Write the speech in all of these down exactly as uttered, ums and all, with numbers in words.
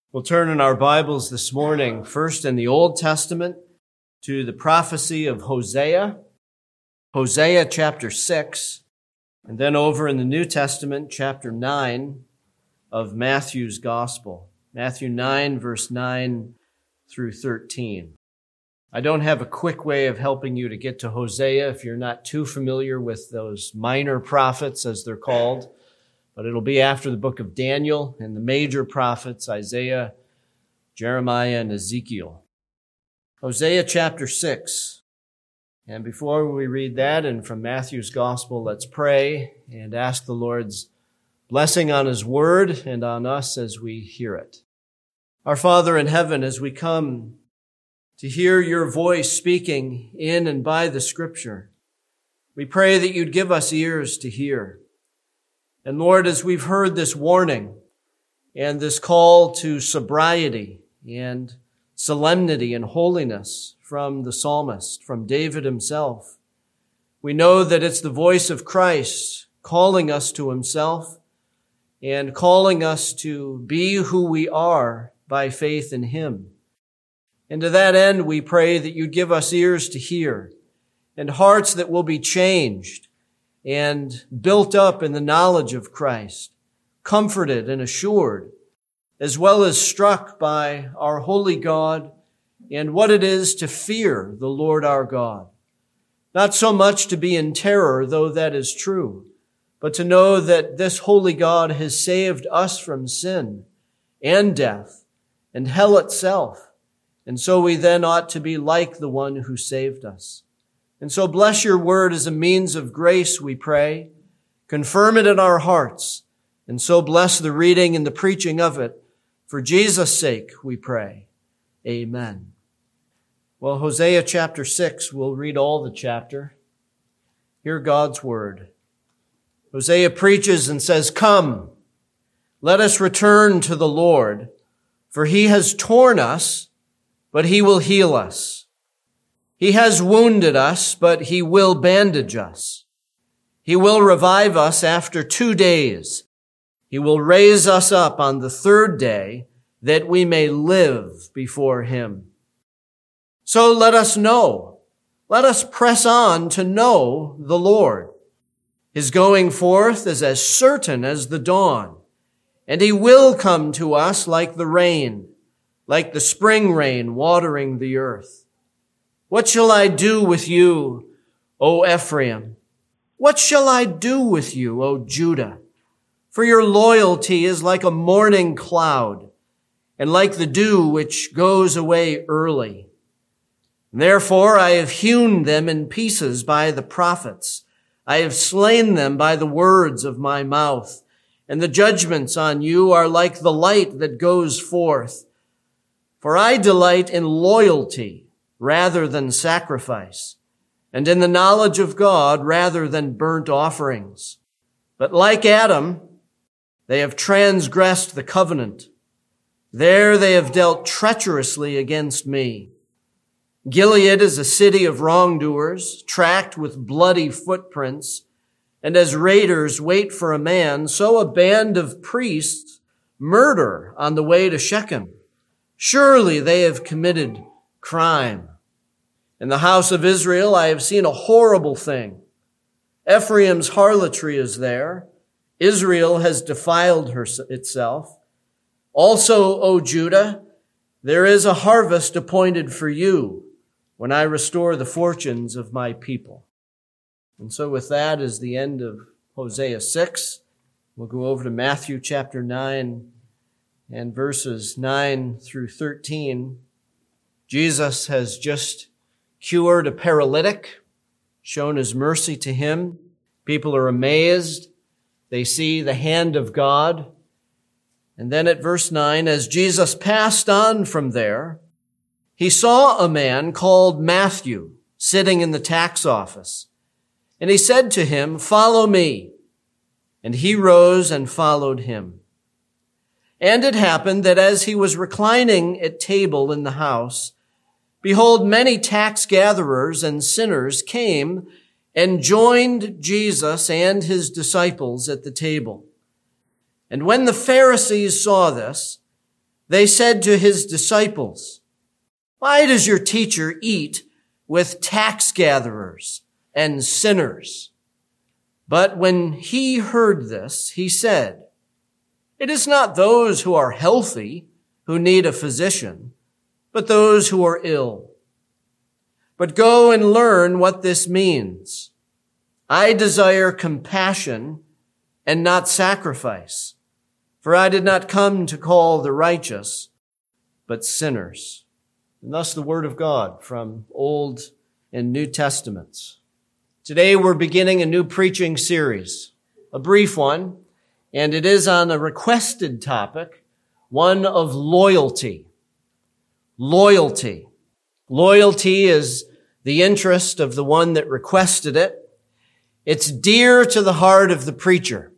We'll turn in our Bibles this morning, first in the Old Testament, to the prophecy of Hosea, Hosea chapter six, and then over in the New Testament, chapter nine of Matthew's Gospel, Matthew nine, verse nine through thirteen. I don't have a quick way of helping you to get to Hosea if you're not too familiar with those minor prophets, as they're called. But it'll be after the book of Daniel and the major prophets, Isaiah, Jeremiah, and Ezekiel. Hosea chapter six. And before we read that and from Matthew's gospel, let's pray and ask the Lord's blessing on his word and on us as we hear it. Our Father in heaven, as we come to hear your voice speaking in and by the scripture, we pray that you'd give us ears to hear. And Lord, as we've heard this warning and this call to sobriety and solemnity and holiness from the psalmist, from David himself, we know that it's the voice of Christ calling us to himself and calling us to be who we are by faith in him. And to that end, we pray that you'd give us ears to hear and hearts that will be changed and built up in the knowledge of Christ, comforted and assured, as well as struck by our holy God and what it is to fear the Lord our God. Not so much to be in terror, though that is true, but to know that this holy God has saved us from sin and death and hell itself. And so we then ought to be like the one who saved us. And so bless your word as a means of grace, we pray. Confirm it in our hearts. And so bless the reading and the preaching of it. For Jesus' sake, we pray. Amen. Well, Hosea chapter six, we'll read all the chapter. Hear God's word. Hosea preaches and says, "Come, let us return to the Lord, for he has torn us, but he will heal us. He has wounded us, but he will bandage us. He will revive us after two days. He will raise us up on the third day, that we may live before him." So let us know. Let us press on to know the Lord. His going forth is as certain as the dawn, and he will come to us like the rain, like the spring rain watering the earth. What shall I do with you, O Ephraim? What shall I do with you, O Judah? For your loyalty is like a morning cloud, and like the dew which goes away early. Therefore I have hewn them in pieces by the prophets. I have slain them by the words of my mouth. And the judgments on you are like the light that goes forth. For I delight in loyalty rather than sacrifice, and in the knowledge of God rather than burnt offerings. But like Adam, they have transgressed the covenant. There they have dealt treacherously against me. Gilead is a city of wrongdoers, tracked with bloody footprints, and as raiders wait for a man, so a band of priests murder on the way to Shechem. Surely they have committed crime. In the house of Israel, I have seen a horrible thing. Ephraim's harlotry is there. Israel has defiled her, itself. Also, O Judah, there is a harvest appointed for you when I restore the fortunes of my people. And so with that is the end of Hosea six. We'll go over to Matthew chapter nine and verses nine through thirteen. Jesus has just cured a paralytic, shown his mercy to him. People are amazed. They see the hand of God. And then at verse nine, as Jesus passed on from there, he saw a man called Matthew sitting in the tax office. And he said to him, "Follow me." And he rose and followed him. And it happened that as he was reclining at table in the house, behold, many tax gatherers and sinners came and joined Jesus and his disciples at the table. And when the Pharisees saw this, They said to his disciples, "Why does your teacher eat with tax gatherers and sinners?" But when he heard this, he said, "It is not those who are healthy who need a physician, but those who are ill. But go and learn what this means. I desire compassion and not sacrifice, for I did not come to call the righteous, but sinners." And thus the word of God from Old and New Testaments. Today we're beginning a new preaching series, a brief one, and it is on a requested topic, one of loyalty. Loyalty. Loyalty is the interest of the one that requested it. It's dear to the heart of the preacher.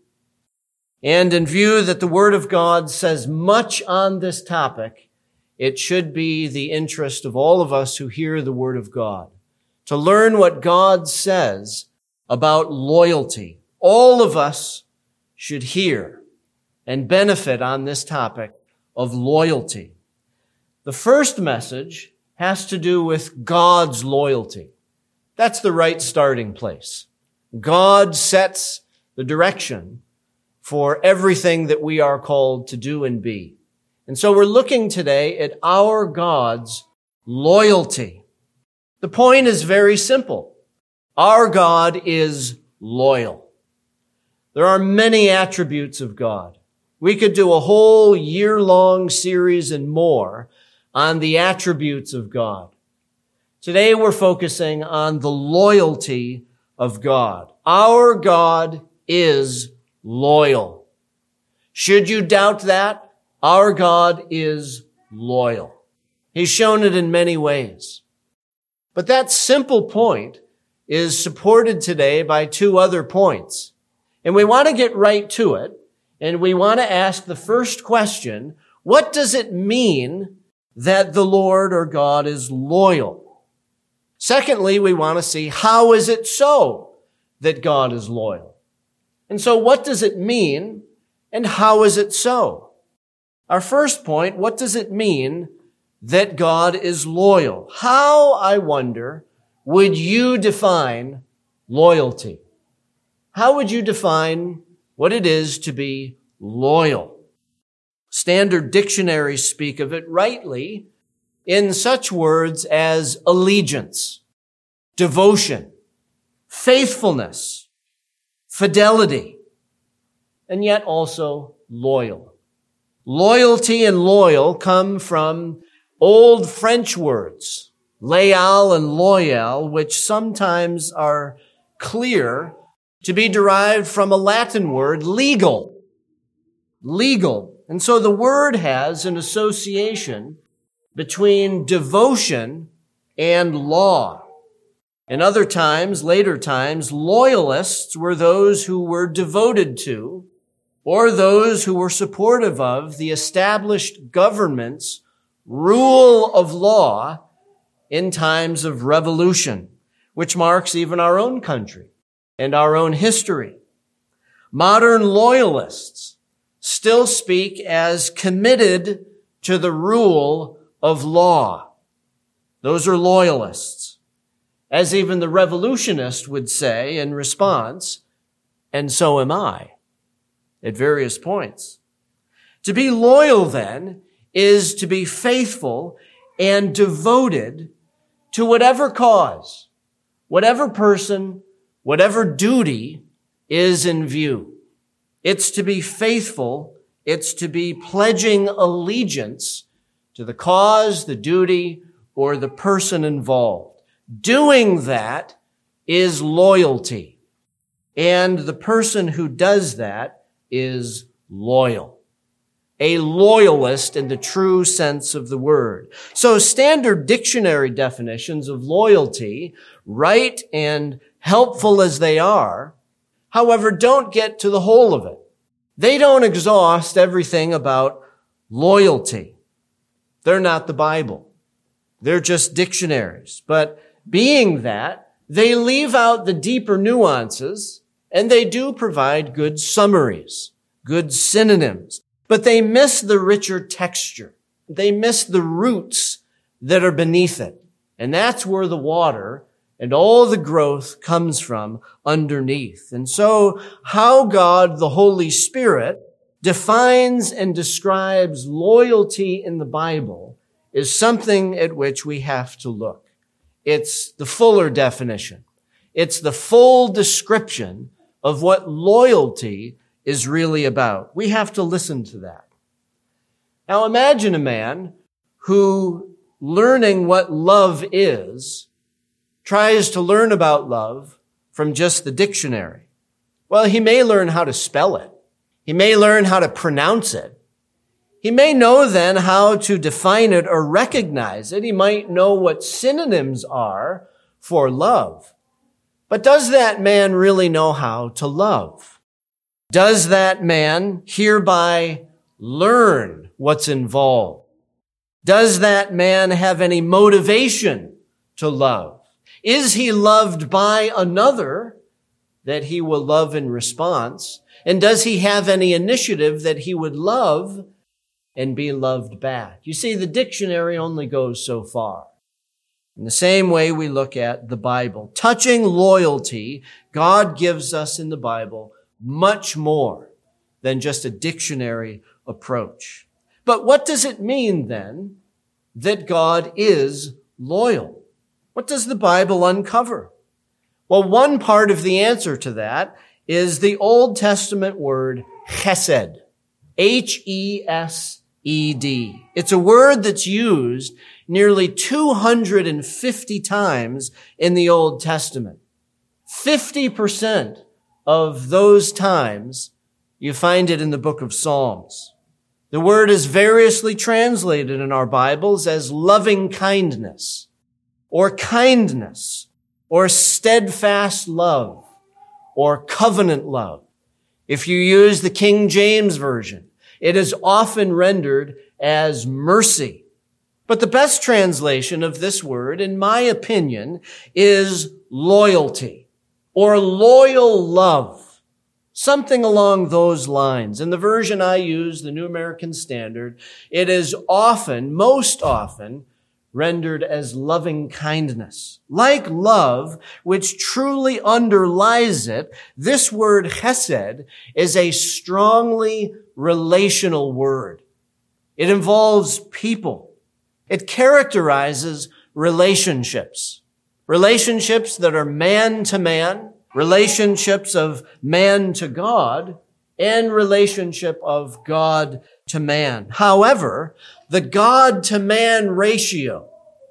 And in view that the Word of God says much on this topic, it should be the interest of all of us who hear the Word of God to learn what God says about loyalty. All of us should hear and benefit on this topic of loyalty. The first message has to do with God's loyalty. That's the right starting place. God sets the direction for everything that we are called to do and be. And so we're looking today at our God's loyalty. The point is very simple. Our God is loyal. There are many attributes of God. We could do a whole year-long series and more on the attributes of God. Today we're focusing on the loyalty of God. Our God is loyal. Should you doubt that? Our God is loyal. He's shown it in many ways. But that simple point is supported today by two other points. And we want to get right to it. And we want to ask the first question, what does it mean that the Lord or God is loyal? Secondly, we want to see how is it so that God is loyal? And so what does it mean and how is it so? Our first point, what does it mean that God is loyal? How, I wonder, would you define loyalty? How would you define what it is to be loyal? Standard dictionaries speak of it rightly in such words as allegiance, devotion, faithfulness, fidelity, and yet also loyal. Loyalty and loyal come from old French words, leal and loyal, which sometimes are clear to be derived from a Latin word, legal. Legal. And so the word has an association between devotion and law. In other times, later times, loyalists were those who were devoted to or those who were supportive of the established government's rule of law in times of revolution, which marks even our own country and our own history. Modern loyalists still speak as committed to the rule of law. Those are loyalists. As even the revolutionist would say in response, and so am I, at various points. To be loyal, then, is to be faithful and devoted to whatever cause, whatever person, whatever duty is in view. It's to be faithful. It's to be pledging allegiance to the cause, the duty, or the person involved. Doing that is loyalty. And the person who does that is loyal. A loyalist in the true sense of the word. So standard dictionary definitions of loyalty, right and helpful as they are, however, don't get to the whole of it. They don't exhaust everything about loyalty. They're not the Bible. They're just dictionaries. But being that, they leave out the deeper nuances, and they do provide good summaries, good synonyms, but they miss the richer texture. They miss the roots that are beneath it. And that's where the water and all the growth comes from underneath. And so how God, the Holy Spirit, defines and describes loyalty in the Bible is something at which we have to look. It's the fuller definition. It's the full description of what loyalty is really about. We have to listen to that. Now imagine a man who, learning what love is, tries to learn about love from just the dictionary. Well, he may learn how to spell it. He may learn how to pronounce it. He may know then how to define it or recognize it. He might know what synonyms are for love. But does that man really know how to love? Does that man hereby learn what's involved? Does that man have any motivation to love? Is he loved by another that he will love in response? And does he have any initiative that he would love and be loved back? You see, the dictionary only goes so far. In the same way we look at the Bible. Touching loyalty, God gives us in the Bible much more than just a dictionary approach. But what does it mean then that God is loyal? What does the Bible uncover? Well, one part of the answer to that is the Old Testament word chesed. H E S E D. It's a word that's used nearly two hundred fifty times in the Old Testament. fifty percent of those times, you find it in the book of Psalms. The word is variously translated in our Bibles as loving kindness, or kindness, or steadfast love, or covenant love. If you use the King James Version, it is often rendered as mercy. But the best translation of this word, in my opinion, is loyalty, or loyal love. Something along those lines. In the version I use, the New American Standard, it is often, most often, rendered as loving kindness. Like love, which truly underlies it, this word chesed is a strongly relational word. It involves people. It characterizes relationships. Relationships that are man to man, relationships of man to God, and relationship of God to man. However, the God to man ratio,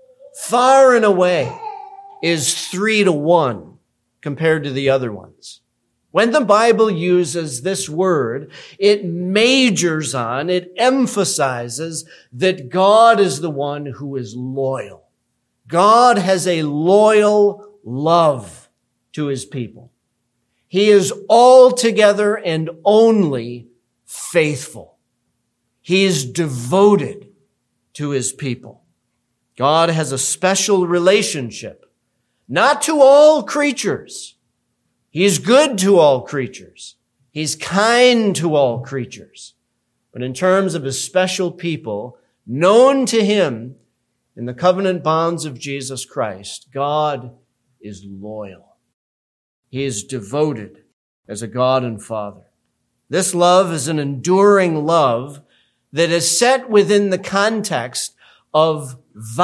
far and away, is three to one compared to the other ones. When the Bible uses this word, it majors on, it emphasizes that God is the one who is loyal. God has a loyal love to his people. He is altogether and only faithful. He is devoted to his people. God has a special relationship, not to all creatures. He's good to all creatures. He's kind to all creatures. But in terms of his special people, known to him in the covenant bonds of Jesus Christ, God is loyal. He is devoted as a God and Father. This love is an enduring love that is set within the context of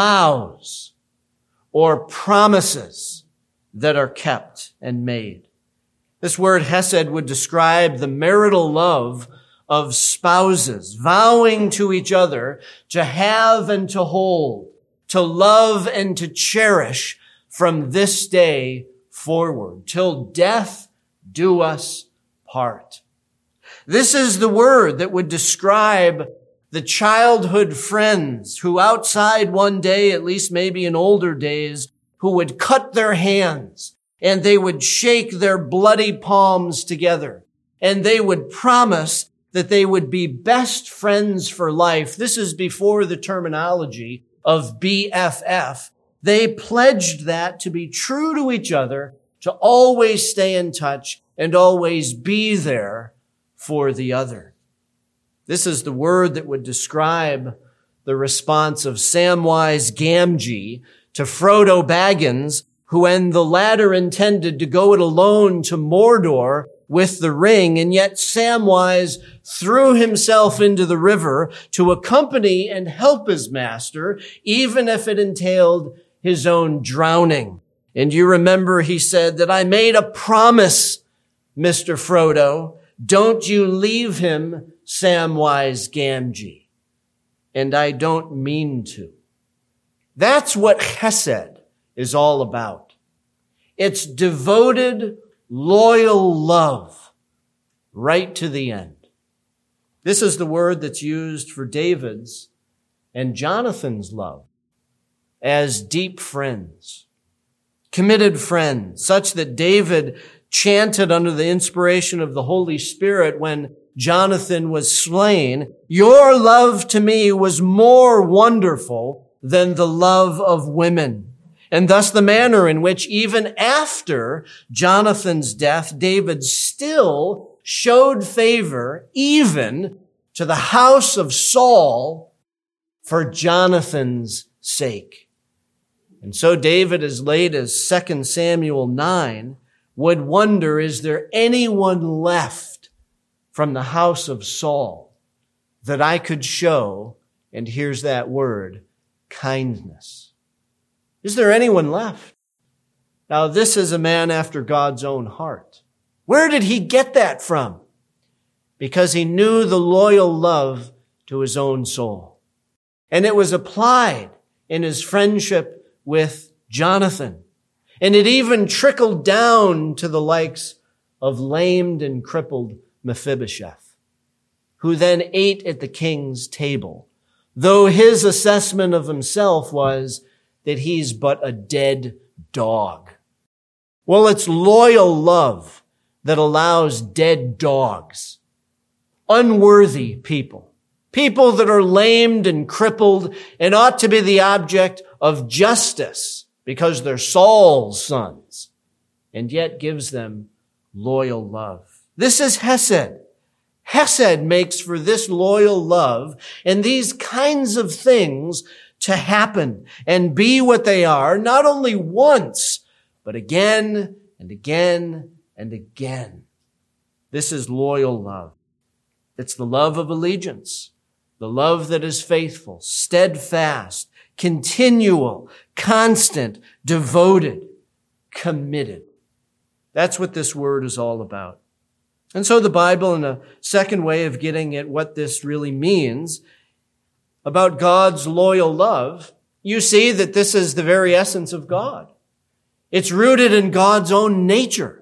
vows or promises that are kept and made. This word hesed would describe the marital love of spouses vowing to each other to have and to hold, to love and to cherish from this day forward, till death do us part. This is the word that would describe the childhood friends who outside one day, at least maybe in older days, who would cut their hands and they would shake their bloody palms together and they would promise that they would be best friends for life. This is before the terminology of B F F. They pledged that to be true to each other, to always stay in touch and always be there for the other. This is the word that would describe the response of Samwise Gamgee to Frodo Baggins, who when the latter intended to go it alone to Mordor with the ring, and yet Samwise threw himself into the river to accompany and help his master, even if it entailed his own drowning. And you remember he said that I made a promise, Mister Frodo, don't you leave him, Samwise Gamgee. And I don't mean to. That's what Chesed is all about. It's devoted, loyal love right to the end. This is the word that's used for David's and Jonathan's love as deep friends, committed friends, such that David chanted under the inspiration of the Holy Spirit when Jonathan was slain, your love to me was more wonderful than the love of women. And thus the manner in which even after Jonathan's death, David still showed favor even to the house of Saul for Jonathan's sake. And so David, as late as Second Samuel nine, would wonder, is there anyone left from the house of Saul that I could show, and here's that word, kindness? Is there anyone left? Now, this is a man after God's own heart. Where did he get that from? Because he knew the loyal love to his own soul. And it was applied in his friendship with Jonathan. And it even trickled down to the likes of lamed and crippled Mephibosheth, who then ate at the king's table, though his assessment of himself was that he's but a dead dog. Well, it's loyal love that allows dead dogs, unworthy people, people that are lamed and crippled and ought to be the object of justice because they're Saul's sons, and yet gives them loyal love. This is Hesed. Hesed makes for this loyal love and these kinds of things to happen and be what they are, not only once, but again and again and again. This is loyal love. It's the love of allegiance, the love that is faithful, steadfast, continual, constant, devoted, committed. That's what this word is all about. And so the Bible, in a second way of getting at what this really means about God's loyal love, you see that this is the very essence of God. It's rooted in God's own nature.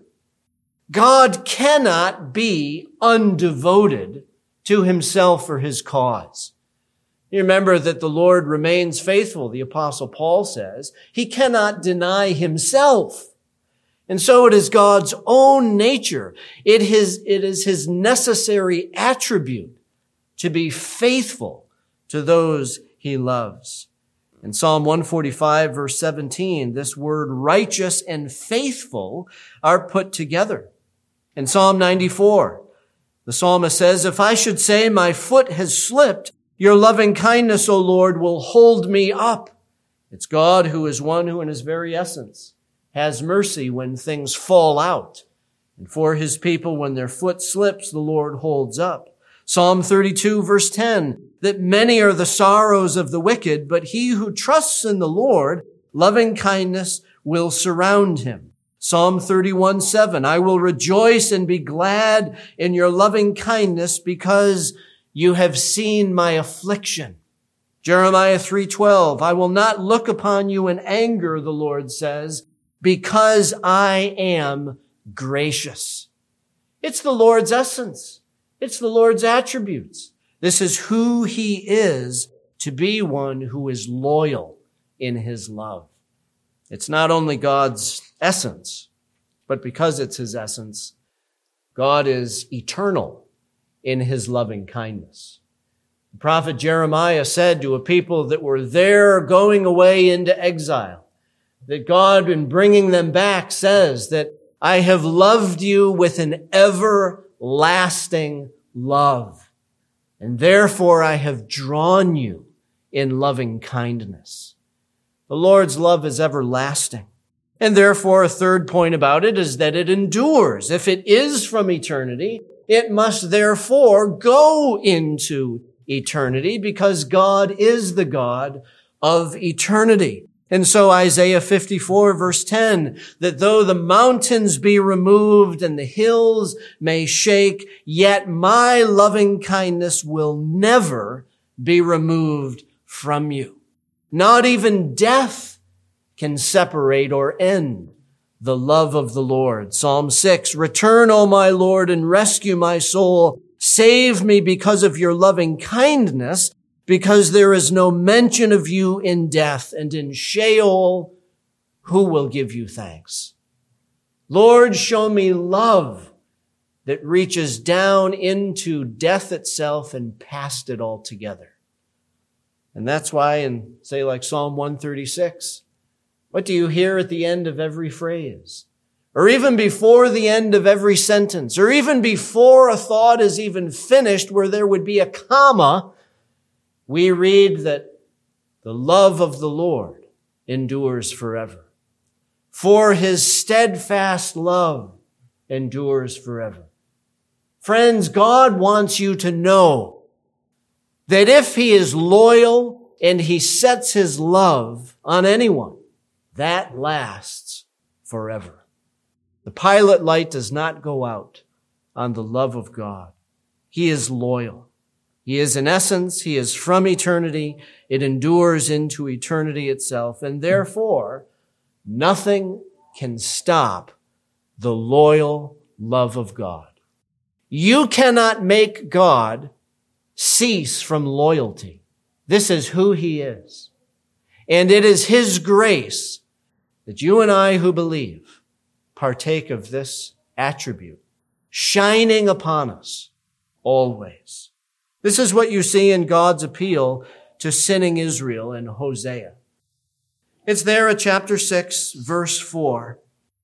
God cannot be undevoted to himself or his cause. You remember that the Lord remains faithful, the Apostle Paul says. He cannot deny himself. And so it is God's own nature. It is, it is his necessary attribute to be faithful to those he loves. In Psalm one forty-five, verse seventeen, this word righteous and faithful are put together. In Psalm ninety-four, the psalmist says, if I should say my foot has slipped, your loving kindness, O Lord, will hold me up. It's God who is one who in his very essence has mercy when things fall out. And for his people, when their foot slips, the Lord holds up. Psalm thirty-two, verse ten, that many are the sorrows of the wicked, but he who trusts in the Lord, loving kindness will surround him. Psalm thirty-one, seven, I will rejoice and be glad in your loving kindness because you have seen my affliction. Jeremiah three twelve, I will not look upon you in anger, the Lord says, because I am gracious. It's the Lord's essence. It's the Lord's attributes. This is who he is, to be one who is loyal in his love. It's not only God's essence, but because it's his essence, God is eternal in his loving kindness. The prophet Jeremiah said to a people that were there going away into exile, that God, in bringing them back, says that I have loved you with an everlasting love, and therefore I have drawn you in loving kindness. The Lord's love is everlasting. And therefore, a third point about it is that it endures. If it is from eternity, it must therefore go into eternity because God is the God of eternity. And so Isaiah fifty-four verse ten, that though the mountains be removed and the hills may shake, yet my loving kindness will never be removed from you. Not even death can separate or end the love of the Lord. Psalm six, return, O my Lord, and rescue my soul. Save me because of your loving kindness, because there is no mention of you in death, and in Sheol, who will give you thanks? Lord, show me love that reaches down into death itself and past it altogether. And that's why in, say, like Psalm one thirty-six, what do you hear at the end of every phrase? Or even before the end of every sentence, or even before a thought is even finished where there would be a comma, we read that the love of the Lord endures forever. For his steadfast love endures forever. Friends, God wants you to know that if he is loyal and he sets his love on anyone, that lasts forever. The pilot light does not go out on the love of God. He is loyal. He is in essence, he is from eternity. It endures into eternity itself. And therefore, nothing can stop the loyal love of God. You cannot make God cease from loyalty. This is who he is. And it is his grace that you and I who believe partake of this attribute, shining upon us always. This is what you see in God's appeal to sinning Israel in Hosea. It's there at chapter six, verse four.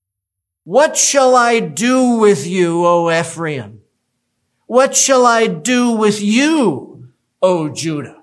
What shall I do with you, O Ephraim? What shall I do with you, O Judah?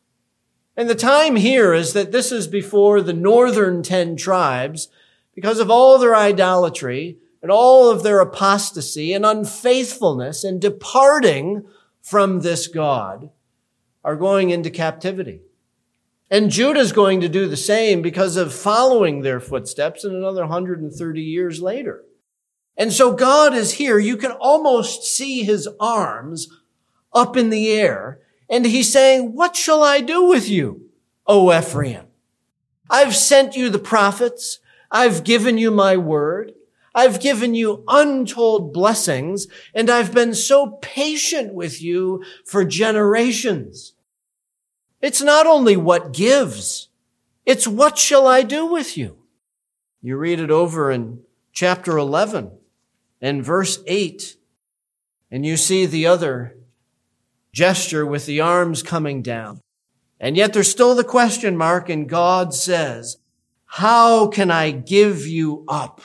And the time here is that this is before the northern ten tribes, because of all their idolatry and all of their apostasy and unfaithfulness and departing from this God, are going into captivity. And Judah's going to do the same because of following their footsteps in another one hundred thirty years later. And so God is here. You can almost see his arms up in the air. And he's saying, what shall I do with you, O Ephraim? I've sent you the prophets. I've given you my word. I've given you untold blessings. And I've been so patient with you for generations. It's not only what gives. It's what shall I do with you? You read it over in chapter eleven and verse eight. And you see the other gesture with the arms coming down. And yet there's still the question mark, and God says, how can I give you up,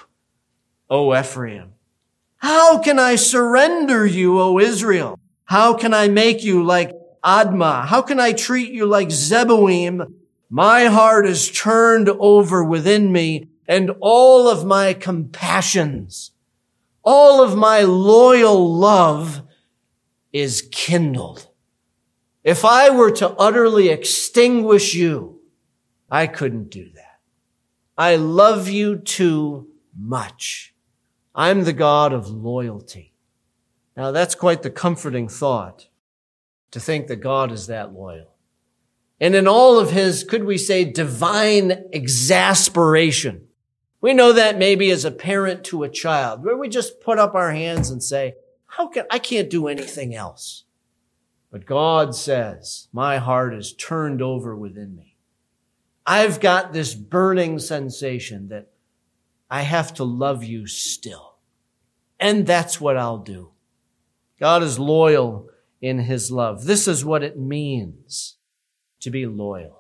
O Ephraim? How can I surrender you, O Israel? How can I make you like Admah? How can I treat you like Zeboim? My heart is turned over within me, and all of my compassions, all of my loyal love is kindled. If I were to utterly extinguish you, I couldn't do that. I love you too much. I'm the God of loyalty. Now that's quite the comforting thought, to think that God is that loyal. And in all of his, could we say, divine exasperation, we know that maybe as a parent to a child, where we just put up our hands and say, How can, I can't do anything else. But God says, my heart is turned over within me. I've got this burning sensation that I have to love you still. And that's what I'll do. God is loyal in his love. This is what it means to be loyal.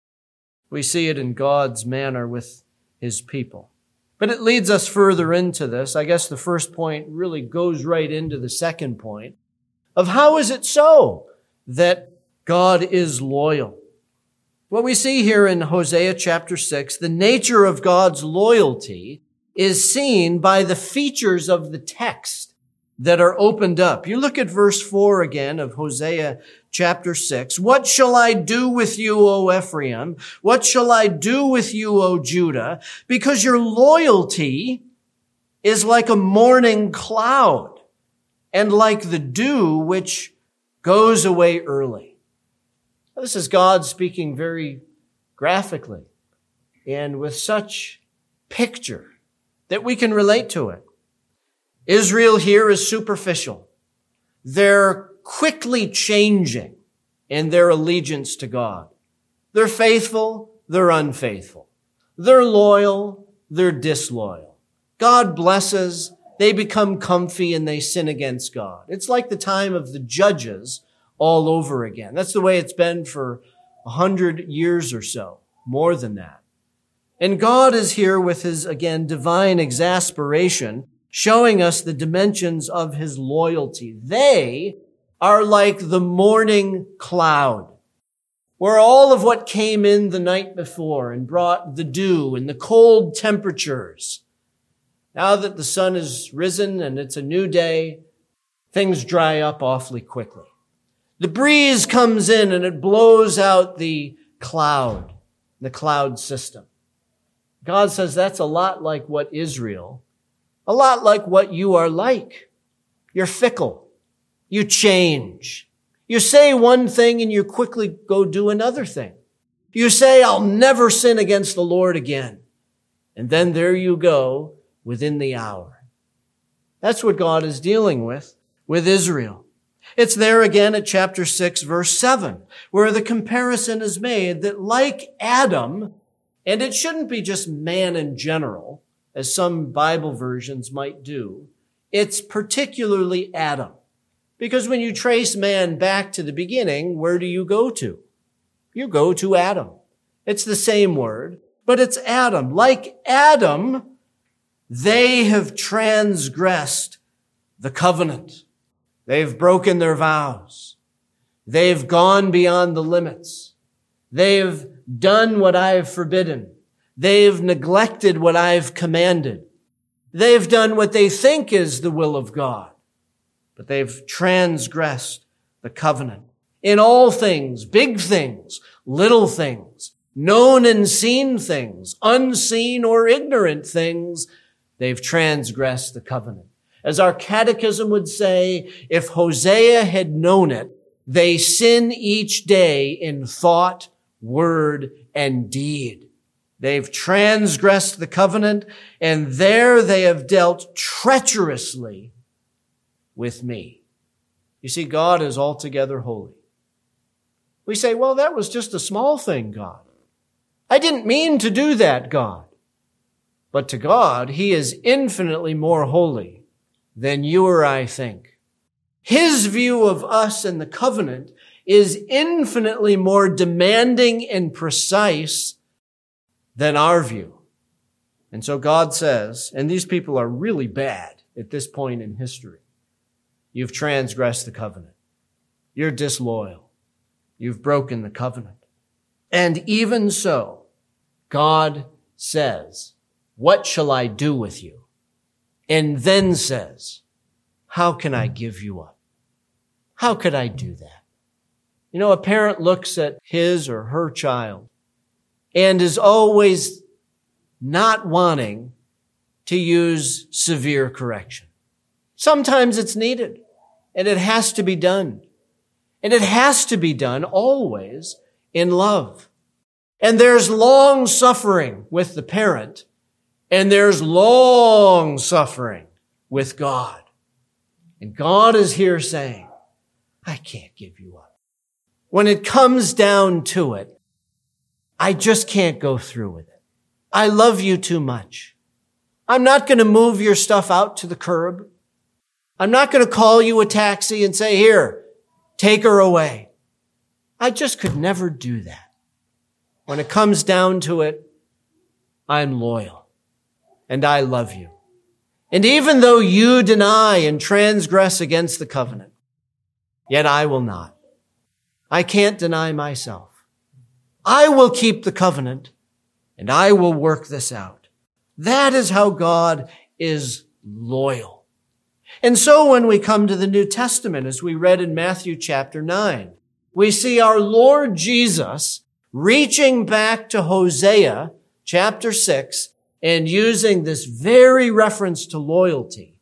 We see it in God's manner with his people. But it leads us further into this. I guess the first point really goes right into the second point of how is it so that God is loyal? What we see here in Hosea chapter six, the nature of God's loyalty is seen by the features of the text that are opened up. You look at verse four again of Hosea chapter six. What shall I do with you, O Ephraim? What shall I do with you, O Judah? Because your loyalty is like a morning cloud and like the dew which goes away early. This is God speaking very graphically and with such picture that we can relate to it. Israel here is superficial. They're quickly changing in their allegiance to God. They're faithful, they're unfaithful. They're loyal, they're disloyal. God blesses, they become comfy and they sin against God. It's like the time of the judges all over again. That's the way it's been for a hundred years or so, more than that. And God is here with his, again, divine exasperation, showing us the dimensions of his loyalty. They are like the morning cloud, where all of what came in the night before and brought the dew and the cold temperatures. Now that the sun has risen and it's a new day, things dry up awfully quickly. The breeze comes in and it blows out the cloud, the cloud system. God says that's a lot like what Israel, a lot like what you are like. You're fickle. You change. You say one thing and you quickly go do another thing. You say, I'll never sin against the Lord again. And then there you go within the hour. That's what God is dealing with, with Israel. It's there again at chapter six, verse seven, where the comparison is made that like Adam, and it shouldn't be just man in general, as some Bible versions might do, it's particularly Adam. Because when you trace man back to the beginning, where do you go to? You go to Adam. It's the same word, but it's Adam. Like Adam, they have transgressed the covenant. They've broken their vows. They've gone beyond the limits. They've done what I have forbidden. They've neglected what I've commanded. They've done what they think is the will of God, but they've transgressed the covenant. In all things, big things, little things, known and seen things, unseen or ignorant things, they've transgressed the covenant. As our catechism would say, if Hosea had known it, they sin each day in thought, word, and deed. They've transgressed the covenant, and there they have dealt treacherously with me. You see, God is altogether holy. We say, well, that was just a small thing, God. I didn't mean to do that, God. But to God, he is infinitely more holy than you or I think. His view of us and the covenant is infinitely more demanding and precise than our view. And so God says, and these people are really bad at this point in history. You've transgressed the covenant. You're disloyal. You've broken the covenant. And even so, God says, what shall I do with you? And then says, how can I give you up? How could I do that? You know, a parent looks at his or her child and is always not wanting to use severe correction. Sometimes it's needed, and it has to be done. And it has to be done always in love. And there's long suffering with the parent, and there's long suffering with God. And God is here saying, I can't give you up. When it comes down to it, I just can't go through with it. I love you too much. I'm not going to move your stuff out to the curb. I'm not going to call you a taxi and say, here, take her away. I just could never do that. When it comes down to it, I'm loyal and I love you. And even though you deny and transgress against the covenant, yet I will not. I can't deny myself. I will keep the covenant and I will work this out. That is how God is loyal. And so when we come to the New Testament, as we read in Matthew chapter nine, we see our Lord Jesus reaching back to Hosea chapter six and using this very reference to loyalty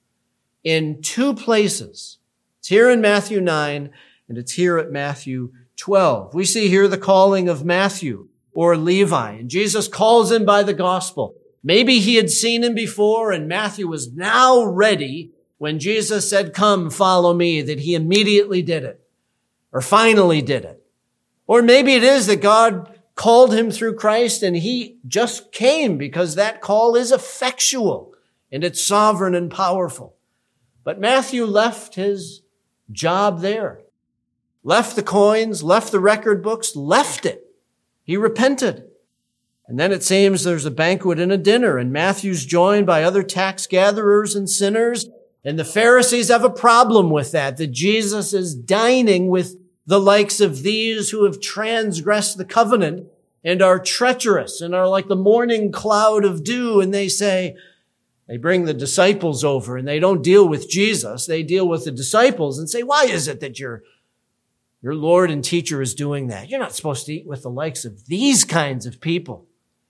in two places. It's here in Matthew nine and it's here at Matthew twelve. We see here the calling of Matthew or Levi, and Jesus calls him by the gospel. Maybe he had seen him before and Matthew was now ready when Jesus said, come, follow me, that he immediately did it or finally did it. Or maybe it is that God called him through Christ and he just came because that call is effectual and it's sovereign and powerful. But Matthew left his job there, left the coins, left the record books, left it. He repented. And then it seems there's a banquet and a dinner, and Matthew's joined by other tax gatherers and sinners, and the Pharisees have a problem with that, that Jesus is dining with the likes of these who have transgressed the covenant and are treacherous and are like the morning cloud of dew. And they say, they bring the disciples over and they don't deal with Jesus. They deal with the disciples and say, why is it that your, your Lord and teacher is doing that? You're not supposed to eat with the likes of these kinds of people.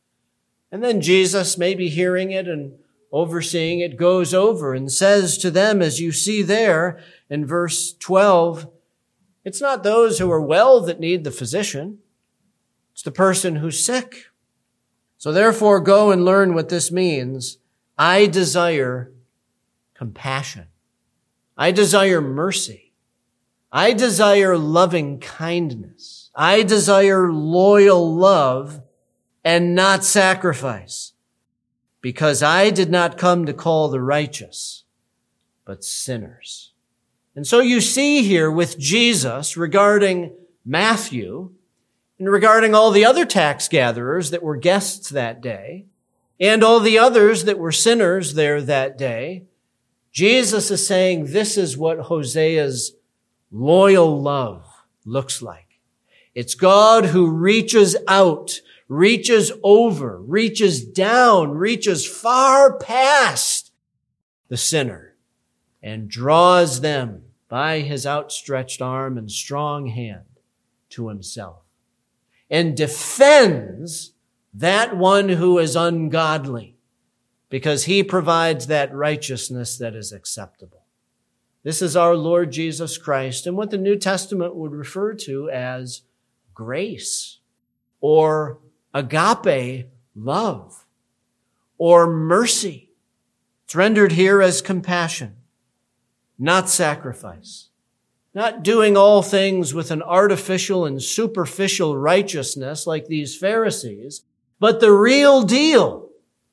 And then Jesus, maybe hearing it and overseeing it, goes over and says to them, as you see there in verse twelve, it's not those who are well that need the physician. It's the person who's sick. So therefore, go and learn what this means. I desire compassion. I desire mercy. I desire loving kindness. I desire loyal love and not sacrifice, because I did not come to call the righteous, but sinners. And so you see here with Jesus regarding Matthew and regarding all the other tax gatherers that were guests that day and all the others that were sinners there that day, Jesus is saying this is what Hosea's loyal love looks like. It's God who reaches out, reaches over, reaches down, reaches far past the sinner and draws them by his outstretched arm and strong hand to himself and defends that one who is ungodly because he provides that righteousness that is acceptable. This is our Lord Jesus Christ and what the New Testament would refer to as grace or agape love or mercy. It's rendered here as compassion, not sacrifice, not doing all things with an artificial and superficial righteousness like these Pharisees, but the real deal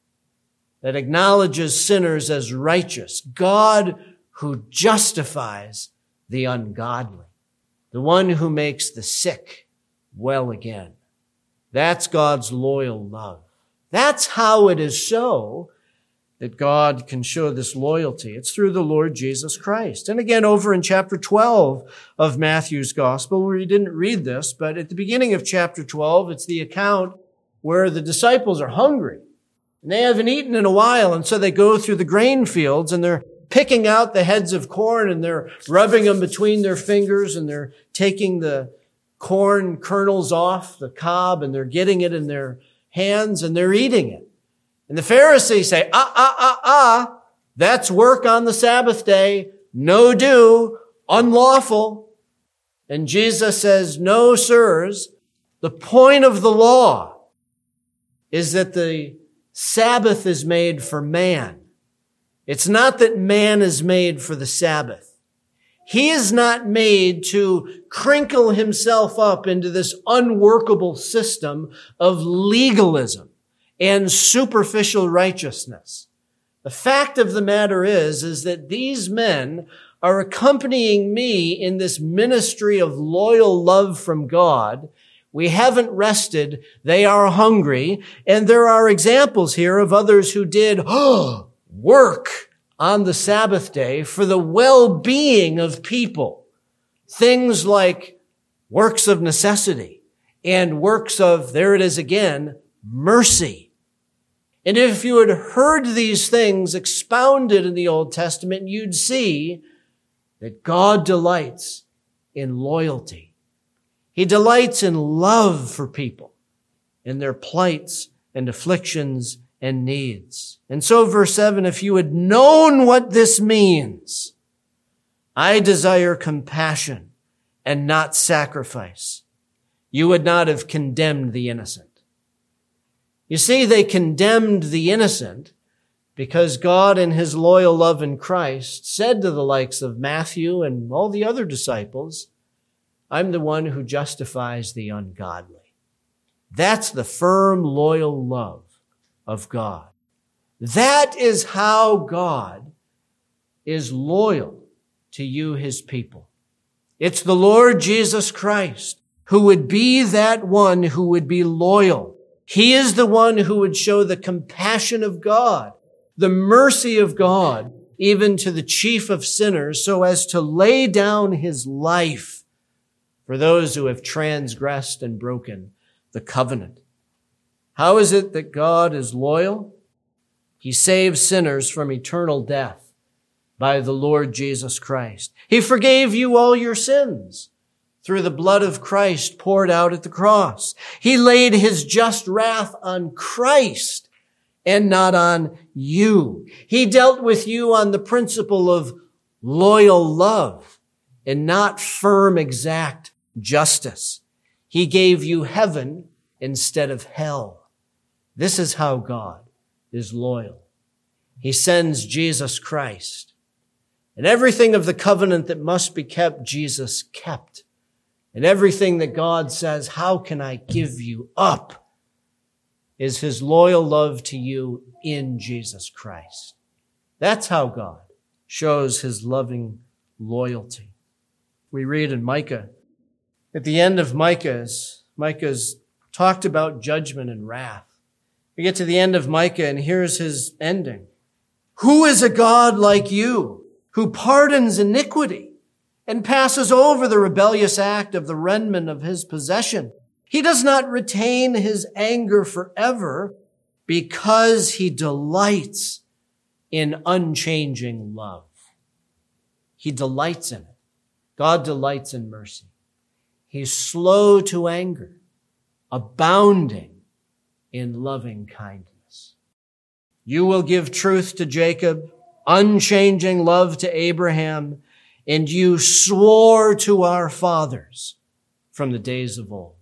that acknowledges sinners as righteous, God who justifies the ungodly, the one who makes the sick well again. That's God's loyal love. That's how it is so that God can show this loyalty. It's through the Lord Jesus Christ. And again, over in chapter twelve of Matthew's gospel, where you didn't read this, but at the beginning of chapter twelve, it's the account where the disciples are hungry and they haven't eaten in a while. And so they go through the grain fields and they're picking out the heads of corn and they're rubbing them between their fingers and they're taking the corn kernels off the cob and they're getting it in their hands and they're eating it. And the Pharisees say, ah, ah, ah, ah, that's work on the Sabbath day. No do, unlawful. And Jesus says, no, sirs, the point of the law is that the Sabbath is made for man. It's not that man is made for the Sabbath. He is not made to crinkle himself up into this unworkable system of legalism and superficial righteousness. The fact of the matter is, is that these men are accompanying me in this ministry of loyal love from God. We haven't rested. They are hungry. And there are examples here of others who did oh, work on the Sabbath day for the well-being of people. Things like works of necessity and works of, there it is again, mercy. And if you had heard these things expounded in the Old Testament, you'd see that God delights in loyalty. He delights in love for people, in their plights and afflictions and needs. And so verse seven, if you had known what this means, I desire compassion and not sacrifice, you would not have condemned the innocent. You see, they condemned the innocent because God in his loyal love in Christ said to the likes of Matthew and all the other disciples, I'm the one who justifies the ungodly. That's the firm, loyal love of God. That is how God is loyal to you, his people. It's the Lord Jesus Christ who would be that one who would be loyal. He is the one who would show the compassion of God, the mercy of God, even to the chief of sinners, so as to lay down his life for those who have transgressed and broken the covenant. How is it that God is loyal? He saves sinners from eternal death by the Lord Jesus Christ. He forgave you all your sins through the blood of Christ poured out at the cross. He laid his just wrath on Christ and not on you. He dealt with you on the principle of loyal love and not firm, exact justice. He gave you heaven instead of hell. This is how God is loyal. He sends Jesus Christ. And everything of the covenant that must be kept, Jesus kept. And everything that God says, how can I give you up, is his loyal love to you in Jesus Christ. That's how God shows his loving loyalty. We read in Micah, at the end of Micah's, Micah's talked about judgment and wrath. We get to the end of Micah, and here's his ending. Who is a God like you, who pardons iniquity and passes over the rebellious act of the remnant of his possession? He does not retain his anger forever because he delights in unchanging love. He delights in it. God delights in mercy. He's slow to anger, abounding in loving kindness. You will give truth to Jacob, unchanging love to Abraham, and you swore to our fathers from the days of old.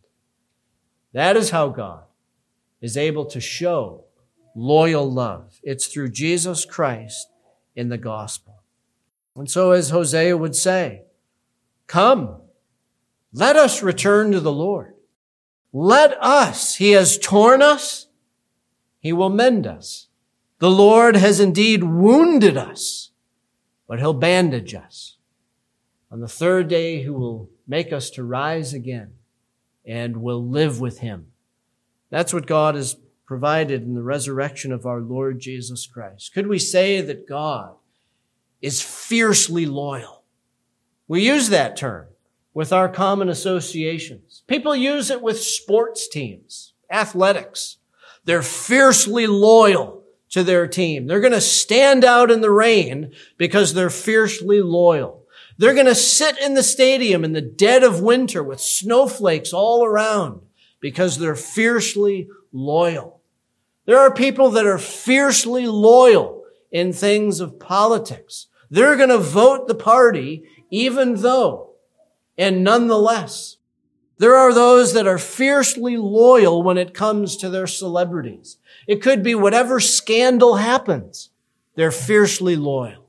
That is how God is able to show loyal love. It's through Jesus Christ in the gospel. And so as Hosea would say, come, let us return to the Lord. Let us. He has torn us. He will mend us. The Lord has indeed wounded us, but he'll bandage us. On the third day, he will make us to rise again and will live with him. That's what God has provided in the resurrection of our Lord Jesus Christ. Could we say that God is fiercely loyal? We use that term with our common associations. People use it with sports teams, athletics. They're fiercely loyal to their team. They're going to stand out in the rain because they're fiercely loyal. They're going to sit in the stadium in the dead of winter with snowflakes all around because they're fiercely loyal. There are people that are fiercely loyal in things of politics. They're going to vote the party even though, and nonetheless. There are those that are fiercely loyal when it comes to their celebrities. It could be whatever scandal happens. They're fiercely loyal.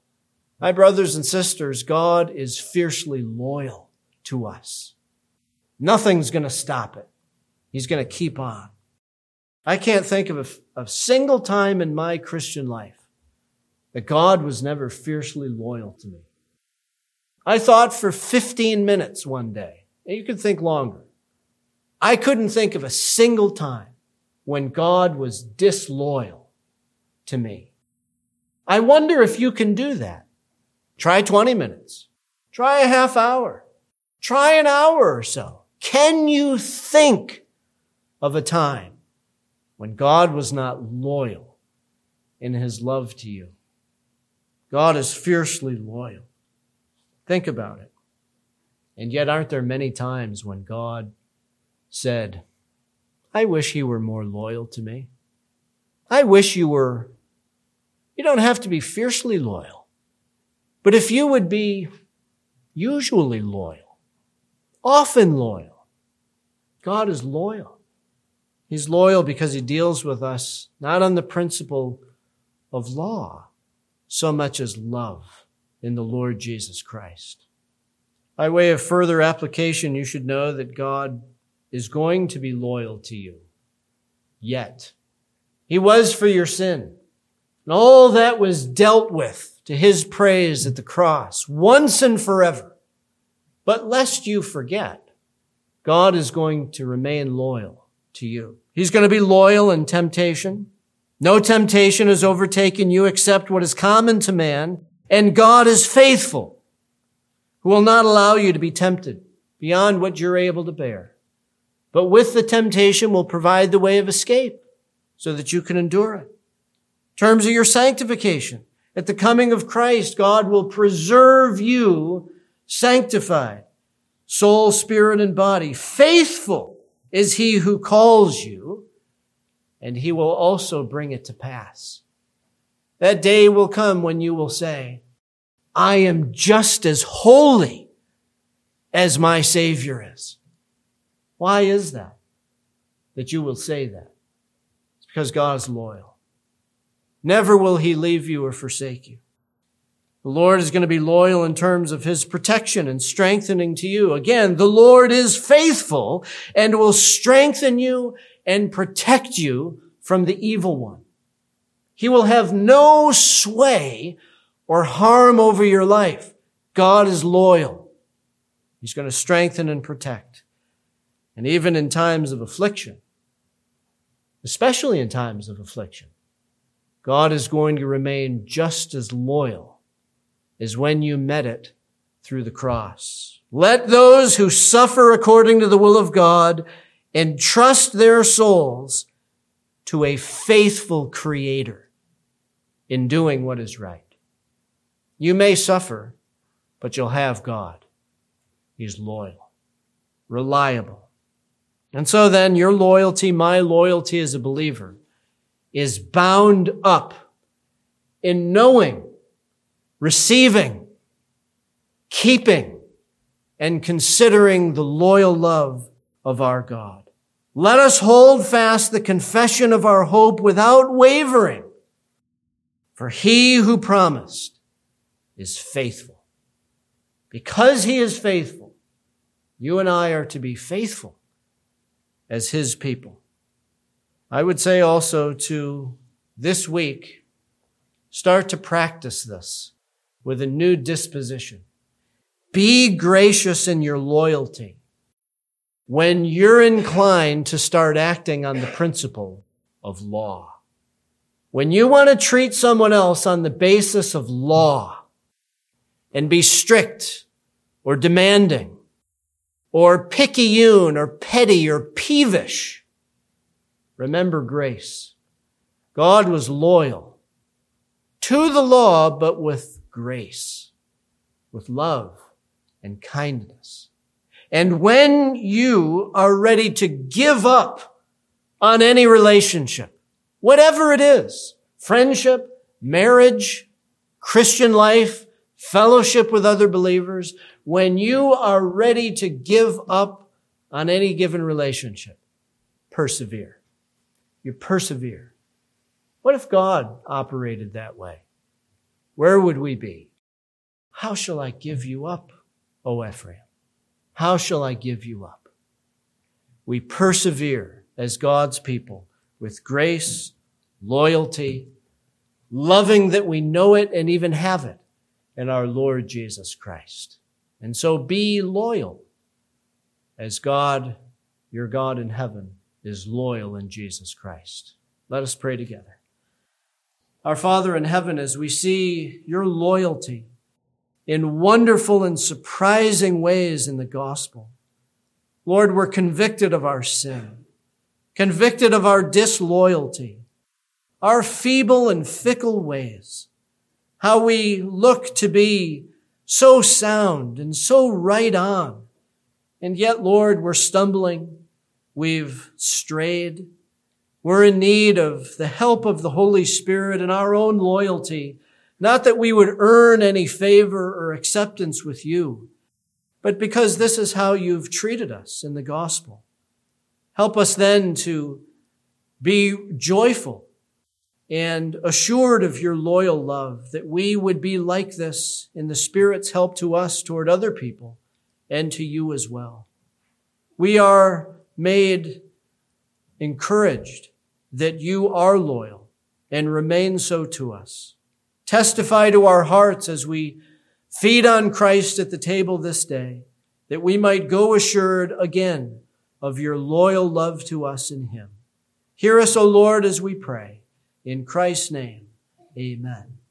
My brothers and sisters, God is fiercely loyal to us. Nothing's going to stop it. He's going to keep on. I can't think of a, a single time in my Christian life that God was never fiercely loyal to me. I thought for fifteen minutes one day, and you could think longer, I couldn't think of a single time when God was disloyal to me. I wonder if you can do that. Try twenty minutes. Try a half hour. Try an hour or so. Can you think of a time when God was not loyal in his love to you? God is fiercely loyal. Think about it. And yet, aren't there many times when God said, I wish he were more loyal to me. I wish you were, you don't have to be fiercely loyal, but if you would be usually loyal, often loyal. God is loyal. He's loyal because he deals with us not on the principle of law, so much as love in the Lord Jesus Christ. By way of further application, you should know that God is going to be loyal to you. Yet, he was for your sin. And all that was dealt with to his praise at the cross, once and forever. But lest you forget, God is going to remain loyal to you. He's going to be loyal in temptation. No temptation has overtaken you except what is common to man. And God is faithful, who will not allow you to be tempted beyond what you're able to bear. But with the temptation will provide the way of escape so that you can endure it. In terms of your sanctification, at the coming of Christ, God will preserve you sanctified, soul, spirit, and body. Faithful is he who calls you, and he will also bring it to pass. That day will come when you will say, I am just as holy as my Savior is. Why is that, that you will say that? It's because God is loyal. Never will he leave you or forsake you. The Lord is going to be loyal in terms of his protection and strengthening to you. Again, the Lord is faithful and will strengthen you and protect you from the evil one. He will have no sway or harm over your life. God is loyal. He's going to strengthen and protect. And even in times of affliction, especially in times of affliction, God is going to remain just as loyal as when you met it through the cross. Let those who suffer according to the will of God entrust their souls to a faithful Creator in doing what is right. You may suffer, but you'll have God. He's loyal, reliable. And so then your loyalty, my loyalty as a believer, is bound up in knowing, receiving, keeping, and considering the loyal love of our God. Let us hold fast the confession of our hope without wavering, for he who promised is faithful. Because he is faithful, you and I are to be faithful as his people. I would say also to this week, start to practice this with a new disposition. Be gracious in your loyalty when you're inclined to start acting on the principle of law. When you want to treat someone else on the basis of law and be strict or demanding or picayune or petty or peevish, remember grace. God was loyal to the law, but with grace, with love and kindness. And when you are ready to give up on any relationship, whatever it is, friendship, marriage, Christian life, fellowship with other believers, when you are ready to give up on any given relationship, persevere. You persevere. What if God operated that way? Where would we be? How shall I give you up, O Ephraim? How shall I give you up? We persevere as God's people with grace, loyalty, loving that we know it and even have it in our Lord Jesus Christ. And so be loyal as God, your God in heaven, is loyal in Jesus Christ. Let us pray together. Our Father in heaven, as we see your loyalty in wonderful and surprising ways in the gospel, Lord, we're convicted of our sin, convicted of our disloyalty, our feeble and fickle ways, how we look to be so sound and so right on. And yet, Lord, we're stumbling, we've strayed, we're in need of the help of the Holy Spirit and our own loyalty, not that we would earn any favor or acceptance with you, but because this is how you've treated us in the gospel. Help us then to be joyful and assured of your loyal love, that we would be like this in the Spirit's help to us toward other people and to you as well. We are made encouraged that you are loyal and remain so to us. Testify to our hearts as we feed on Christ at the table this day, that we might go assured again of your loyal love to us in him. Hear us, O Lord, as we pray. In Christ's name, amen.